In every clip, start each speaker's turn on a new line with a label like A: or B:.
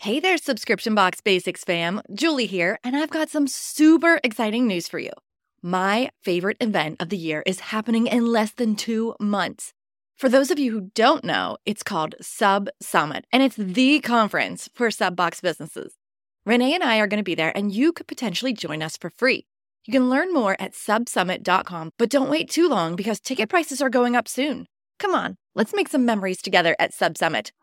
A: Hey there, Subscription Box Basics fam. Julie here, and I've got some super exciting news for you. My favorite event of the year is happening in less than 2 months. For those of you who don't know, it's called Sub Summit, and it's the conference for sub box businesses. Renee and I are going to be there, and you could potentially join us for free. You can learn more at subsummit.com, but don't wait too long because ticket prices are going up soon. Come on, let's make some memories together at Sub Summit.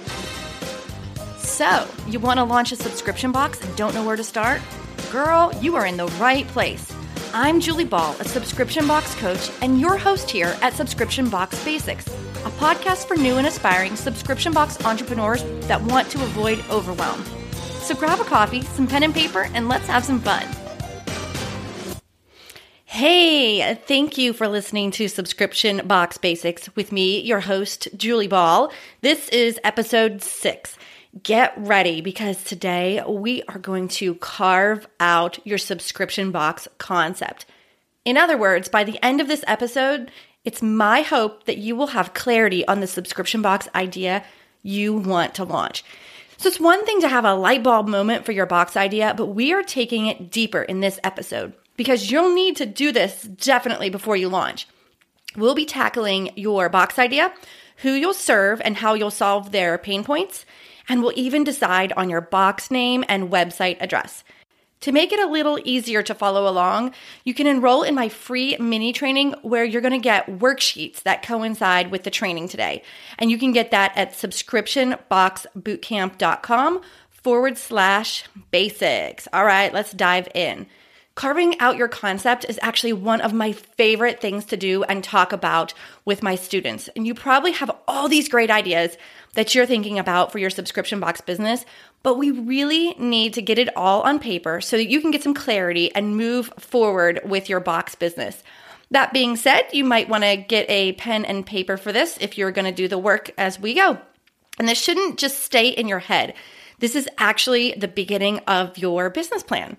A: So, you want to launch a subscription box and don't know where to start? Girl, you are in the right place. I'm Julie Ball, a subscription box coach, and your host here at Subscription Box Basics, a podcast for new and aspiring subscription box entrepreneurs that want to avoid overwhelm. So grab a coffee, some pen and paper, and let's have some fun. Hey, thank you for listening to Subscription Box Basics with me, your host, Julie Ball. This is episode 6. Get ready because today we are going to carve out your subscription box concept. In other words, by the end of this episode, it's my hope that you will have clarity on the subscription box idea you want to launch. So it's one thing to have a light bulb moment for your box idea, but we are taking it deeper in this episode because you'll need to do this definitely before you launch. We'll be tackling your box idea, who you'll serve, and how you'll solve their pain points. And we'll even decide on your box name and website address. To make it a little easier to follow along, you can enroll in my free mini training where you're going to get worksheets that coincide with the training today. And you can get that at subscriptionboxbootcamp.com/basics. All right, let's dive in. Carving out your concept is actually one of my favorite things to do and talk about with my students. And you probably have all these great ideas that you're thinking about for your subscription box business, but we really need to get it all on paper so that you can get some clarity and move forward with your box business. That being said, you might want to get a pen and paper for this if you're going to do the work as we go. And this shouldn't just stay in your head. This is actually the beginning of your business plan.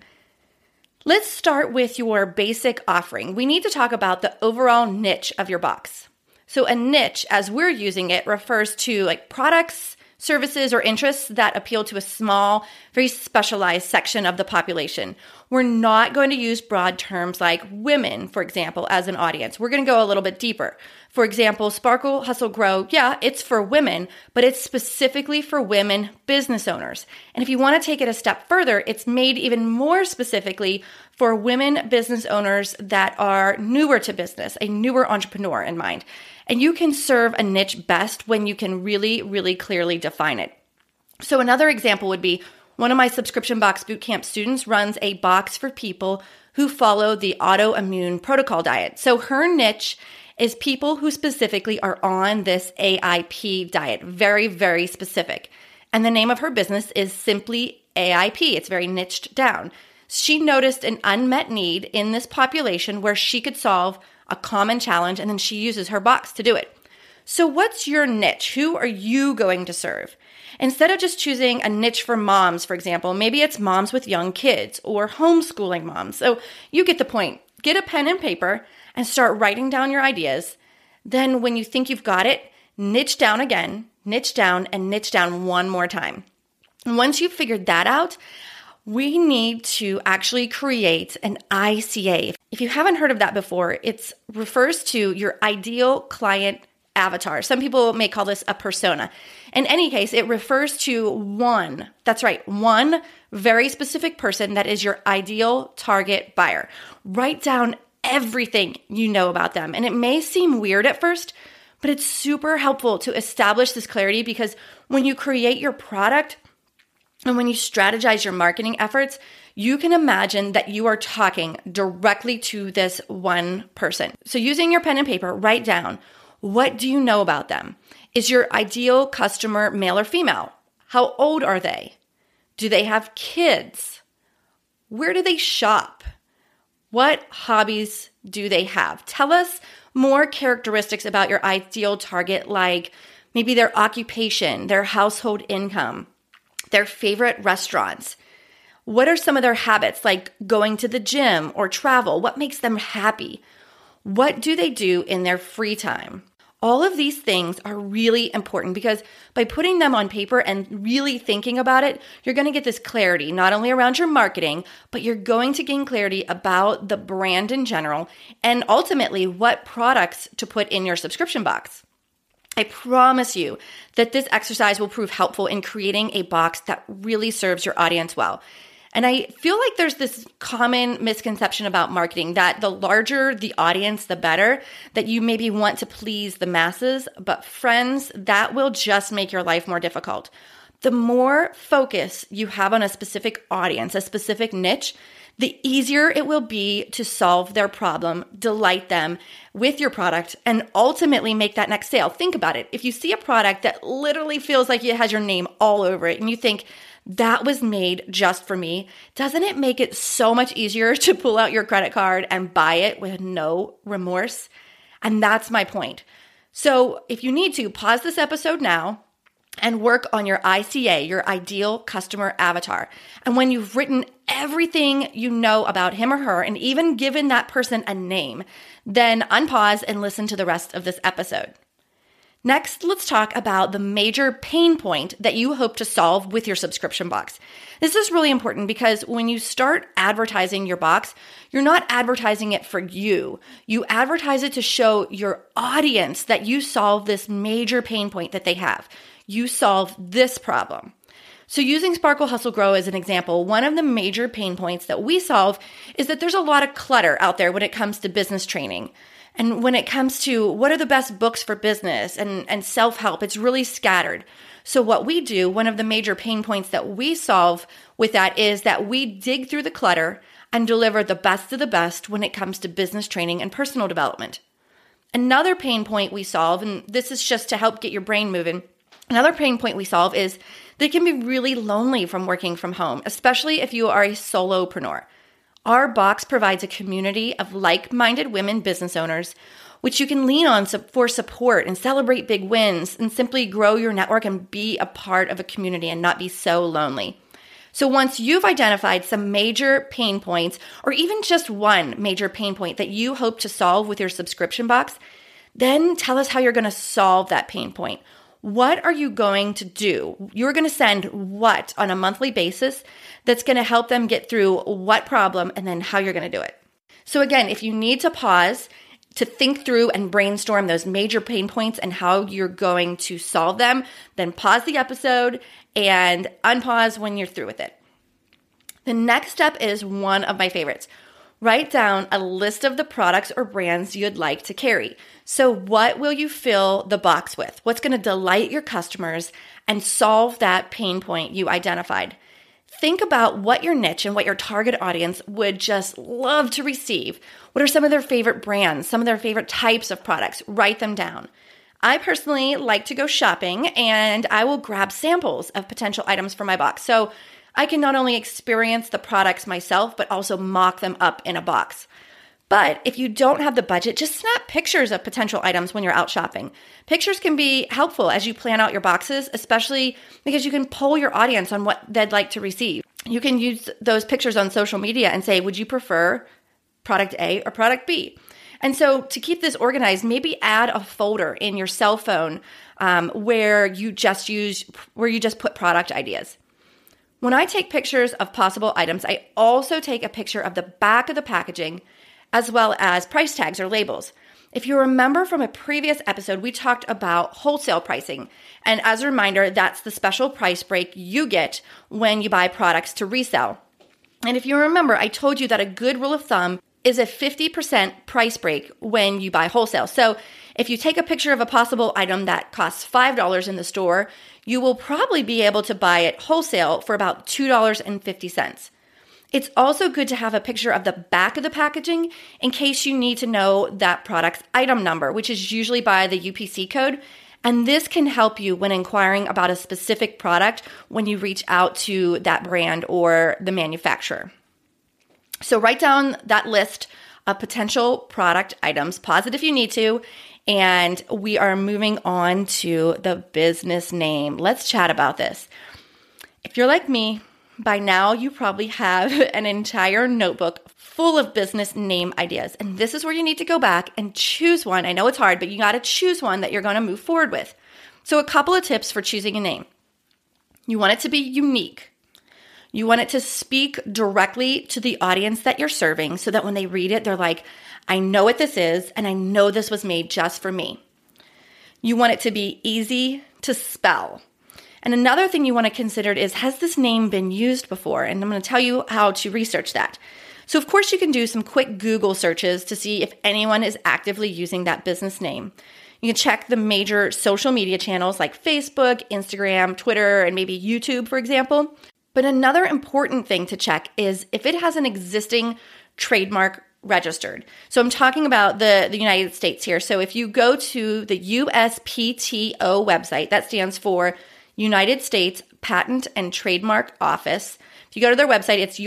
A: Let's start with your basic offering. We need to talk about the overall niche of your box. So a niche, as we're using it, refers to like products, services, or interests that appeal to a small, very specialized section of the population. We're not going to use broad terms like women, for example, as an audience. We're going to go a little bit deeper. For example, Sparkle, Hustle, Grow, yeah, it's for women, but it's specifically for women business owners. And if you want to take it a step further, it's made even more specifically for women business owners that are newer to business, a newer entrepreneur in mind. And you can serve a niche best when you can really, really clearly define it. So another example would be one of my Subscription Box Bootcamp students runs a box for people who follow the autoimmune protocol diet. So her niche is people who specifically are on this AIP diet, very, very specific. And the name of her business is simply AIP. It's very niched down. She noticed an unmet need in this population where she could solve a common challenge, and then she uses her box to do it. So what's your niche? Who are you going to serve? Instead of just choosing a niche for moms, for example, maybe it's moms with young kids or homeschooling moms. So you get the point. Get a pen and paper and start writing down your ideas. Then when you think you've got it, niche down again, niche down, and niche down one more time. And once you've figured that out, we need to actually create an ICA. If you haven't heard of that before, it refers to your ideal client avatar. Some people may call this a persona. In any case, it refers to one very specific person that is your ideal target buyer. Write down everything you know about them. And it may seem weird at first, but it's super helpful to establish this clarity because when you create your product and when you strategize your marketing efforts, you can imagine that you are talking directly to this one person. So using your pen and paper, write down, what do you know about them? Is your ideal customer male or female? How old are they? Do they have kids? Where do they shop? What hobbies do they have? Tell us more characteristics about your ideal target, like maybe their occupation, their household income, their favorite restaurants. What are some of their habits, like going to the gym or travel? What makes them happy? What do they do in their free time? All of these things are really important because by putting them on paper and really thinking about it, you're going to get this clarity, not only around your marketing, but you're going to gain clarity about the brand in general and ultimately what products to put in your subscription box. I promise you that this exercise will prove helpful in creating a box that really serves your audience well. And I feel like there's this common misconception about marketing that the larger the audience, the better, that you maybe want to please the masses. But friends, that will just make your life more difficult. The more focus you have on a specific audience, a specific niche, the easier it will be to solve their problem, delight them with your product, and ultimately make that next sale. Think about it. If you see a product that literally feels like it has your name all over it and you think, that was made just for me, doesn't it make it so much easier to pull out your credit card and buy it with no remorse? And that's my point. So if you need to, pause this episode now and work on your ICA, your ideal customer avatar. And when you've written everything you know about him or her and even given that person a name, then unpause and listen to the rest of this episode. Next, let's talk about the major pain point that you hope to solve with your subscription box. This is really important because when you start advertising your box, you're not advertising it for you. You advertise it to show your audience that you solve this major pain point that they have. You solve this problem. So using Sparkle, Hustle, Grow as an example, one of the major pain points that we solve is that there's a lot of clutter out there when it comes to business training. And when it comes to what are the best books for business and self-help, it's really scattered. So what we do, one of the major pain points that we solve with that is that we dig through the clutter and deliver the best of the best when it comes to business training and personal development. Another pain point we solve, and this is just to help get your brain moving, another pain point we solve is that it can be really lonely from working from home, especially if you are a solopreneur. Our box provides a community of like-minded women business owners, which you can lean on for support and celebrate big wins and simply grow your network and be a part of a community and not be so lonely. So once you've identified some major pain points, or even just one major pain point that you hope to solve with your subscription box, then tell us how you're going to solve that pain point. What are you going to do? You're going to send what on a monthly basis that's going to help them get through what problem and then how you're going to do it. So again, if you need to pause to think through and brainstorm those major pain points and how you're going to solve them, then pause the episode and unpause when you're through with it. The next step is one of my favorites. Write down a list of the products or brands you'd like to carry. So what will you fill the box with? What's going to delight your customers and solve that pain point you identified? Think about what your niche and what your target audience would just love to receive. What are some of their favorite brands, some of their favorite types of products? Write them down. I personally like to go shopping and I will grab samples of potential items for my box. So I can not only experience the products myself, but also mock them up in a box. But if you don't have the budget, just snap pictures of potential items when you're out shopping. Pictures can be helpful as you plan out your boxes, especially because you can poll your audience on what they'd like to receive. You can use those pictures on social media and say, would you prefer product A or product B? And so to keep this organized, maybe add a folder in your cell phone where you just put product ideas. When I take pictures of possible items, I also take a picture of the back of the packaging as well as price tags or labels. If you remember from a previous episode, we talked about wholesale pricing. And as a reminder, that's the special price break you get when you buy products to resell. And if you remember, I told you that a good rule of thumb is a 50% price break when you buy wholesale. So if you take a picture of a possible item that costs $5 in the store, you will probably be able to buy it wholesale for about $2.50. It's also good to have a picture of the back of the packaging in case you need to know that product's item number, which is usually by the UPC code. And this can help you when inquiring about a specific product when you reach out to that brand or the manufacturer. So write down that list of potential product items, pause it if you need to, and we are moving on to the business name. Let's chat about this. If you're like me, by now you probably have an entire notebook full of business name ideas. And this is where you need to go back and choose one. I know it's hard, but you got to choose one that you're going to move forward with. So a couple of tips for choosing a name. You want it to be unique. You want it to speak directly to the audience that you're serving so that when they read it, they're like, I know what this is, and I know this was made just for me. You want it to be easy to spell. And another thing you want to consider is, has this name been used before? And I'm going to tell you how to research that. So of course you can do some quick Google searches to see if anyone is actively using that business name. You can check the major social media channels like Facebook, Instagram, Twitter, and maybe YouTube, for example. But another important thing to check is if it has an existing trademark registered. So I'm talking about the United States here. So if you go to the USPTO website, that stands for United States Patent and Trademark Office. If you go to their website, it's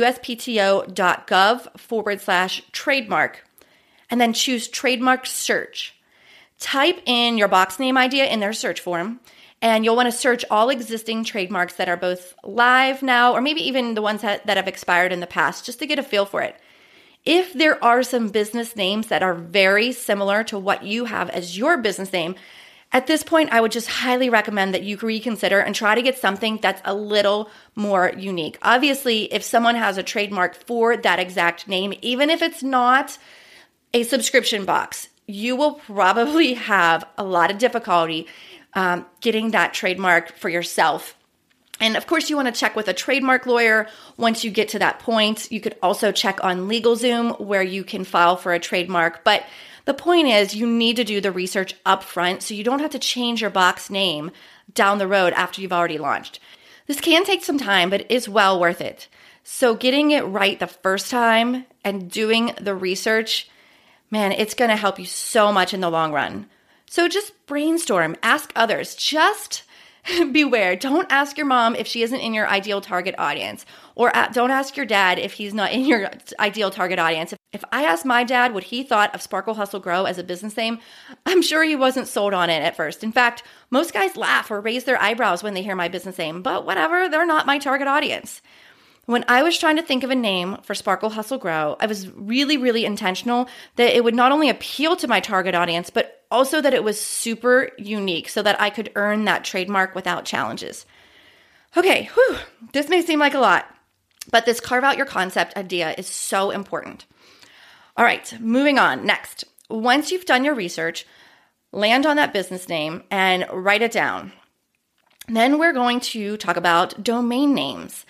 A: uspto.gov/trademark, and then choose trademark search. Type in your box name idea in their search form, and you'll want to search all existing trademarks that are both live now, or maybe even the ones that have expired in the past, just to get a feel for it. If there are some business names that are very similar to what you have as your business name, at this point, I would just highly recommend that you reconsider and try to get something that's a little more unique. Obviously, if someone has a trademark for that exact name, even if it's not a subscription box, you will probably have a lot of difficulty getting that trademark for yourself. And of course, you want to check with a trademark lawyer once you get to that point. You could also check on LegalZoom where you can file for a trademark. But the point is, you need to do the research up front so you don't have to change your box name down the road after you've already launched. This can take some time, but it's well worth it. So getting it right the first time and doing the research, man, it's going to help you so much in the long run. So just brainstorm, ask others. Just beware. Don't ask your mom if she isn't in your ideal target audience, or don't ask your dad if he's not in your ideal target audience. If I asked my dad what he thought of Sparkle Hustle Grow as a business name, I'm sure he wasn't sold on it at first. In fact, most guys laugh or raise their eyebrows when they hear my business name, but whatever, they're not my target audience. When I was trying to think of a name for Sparkle Hustle Grow, I was really, really intentional that it would not only appeal to my target audience, but also that it was super unique so that I could earn that trademark without challenges. Okay, this may seem like a lot, but this carve out your concept idea is so important. All right, moving on. Next, once you've done your research, land on that business name and write it down. Then we're going to talk about domain names.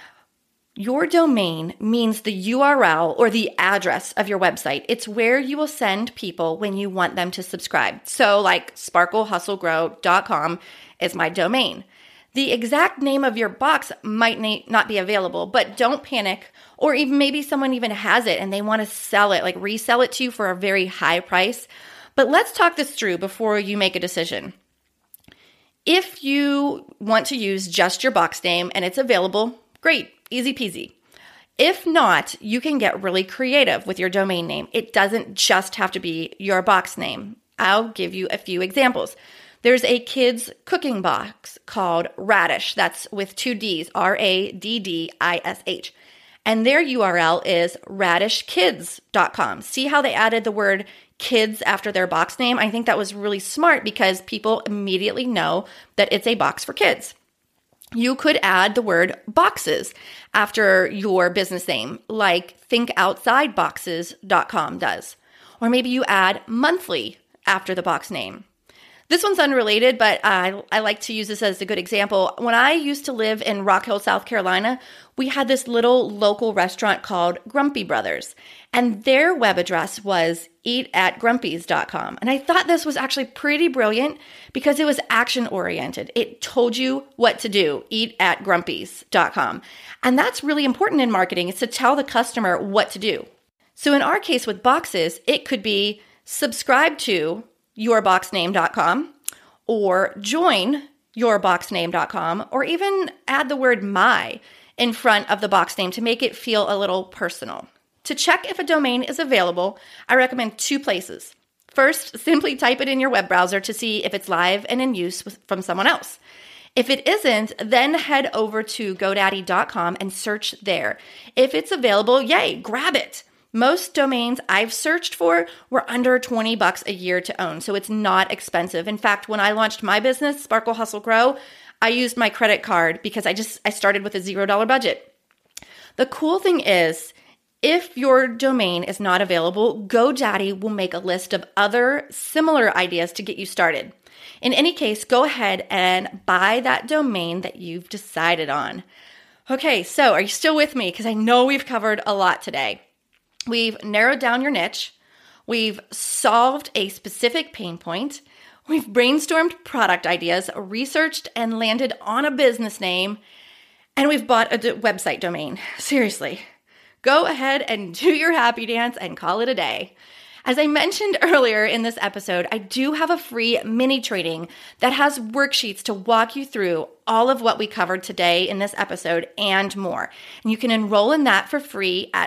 A: Your domain means the URL or the address of your website. It's where you will send people when you want them to subscribe. So like sparklehustlegrow.com is my domain. The exact name of your box might not be available, but don't panic. Or even maybe someone even has it and they want to sell it, like resell it to you for a very high price. But let's talk this through before you make a decision. If you want to use just your box name and it's available, great. Easy peasy. If not, you can get really creative with your domain name. It doesn't just have to be your box name. I'll give you a few examples. There's a kids cooking box called Raddish. That's with 2 Ds, RADDISH. And their URL is raddishkids.com. See how they added the word kids after their box name? I think that was really smart because people immediately know that it's a box for kids. You could add the word boxes after your business name, like thinkoutsideBoxes.com does. Or maybe you add monthly after the box name. This one's unrelated, but I like to use this as a good example. When I used to live in Rock Hill, South Carolina, we had this little local restaurant called Grumpy Brothers, and their web address was eatatgrumpy's.com. And I thought this was actually pretty brilliant because it was action-oriented. It told you what to do, eatatgrumpy's.com. And that's really important in marketing, is to tell the customer what to do. So in our case with boxes, it could be subscribe to yourboxname.com or join yourboxname.com, or even add the word my in front of the box name to make it feel a little personal. To check if a domain is available, I recommend 2 places. First, simply type it in your web browser to see if it's live and in use from someone else. If it isn't, then head over to GoDaddy.com and search there. If it's available, yay, grab it. Most domains I've searched for were under $20 a year to own, so it's not expensive. In fact, when I launched my business, Sparkle Hustle Grow, I used my credit card because I started with a $0 budget. The cool thing is, if your domain is not available, GoDaddy will make a list of other similar ideas to get you started. In any case, go ahead and buy that domain that you've decided on. Okay, so are you still with me? Because I know we've covered a lot today. We've narrowed down your niche. We've solved a specific pain point. We've brainstormed product ideas, researched and landed on a business name, and we've bought a website domain. Seriously, go ahead and do your happy dance and call it a day. As I mentioned earlier in this episode, I do have a free mini training that has worksheets to walk you through all of what we covered today in this episode and more. And you can enroll in that for free at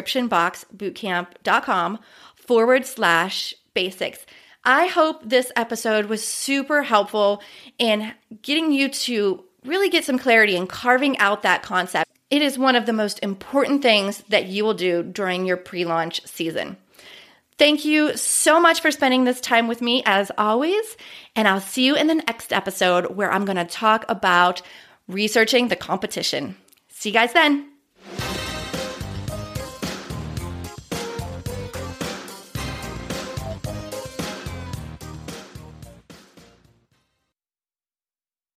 A: subscriptionboxbootcamp.com/basics. I hope this episode was super helpful in getting you to really get some clarity in carving out that concept. It is one of the most important things that you will do during your pre-launch season. Thank you so much for spending this time with me as always, and I'll see you in the next episode where I'm going to talk about researching the competition. See you guys then.